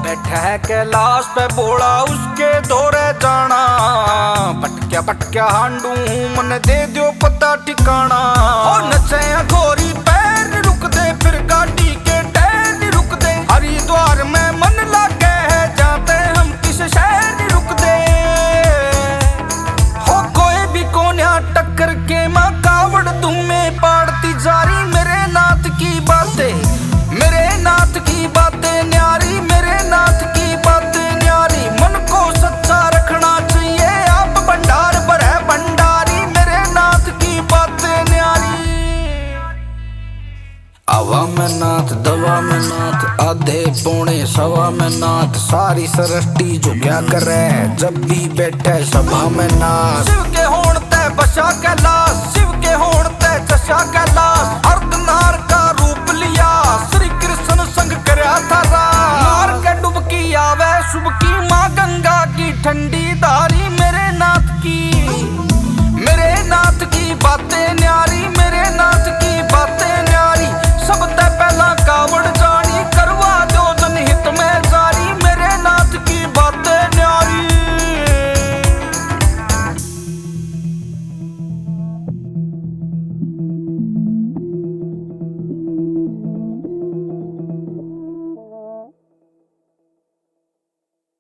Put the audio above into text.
बैठा है कैलाश पे बोला उसके दौरे जाना। पटक्या पटक्या हांडू मन दे दो पता ठिकाना। ओ नचे घोरी पैर नहीं रुक दे, फिर गाड़ी के टायर नहीं रुक दे। हरिद्वार में मन लागे है जाते हम किस शहर नहीं रुक दे। हो कोई भी कोन्या टक्कर के माँ कावड़ तुम्हें पाड़ती जारी। मेरे नाथ की बातें, मेरे नाथ की बातें न्यारी, मेरे नाथ की बातें न्यारी। मन को सच्चा रखना चाहिए, आप भंडार पर है भंडारी। मेरे नाथ की बातें न्यारी। हवा में नाथ, दवा में नाथ, आधे पौने सवा में नाथ। सारी सृष्टि जो क्या करे जब भी बैठे सभा में नाथ। शिव के होण ते बसा कैलाश, शिव के होण ते चसा कैलाश। अर्धनार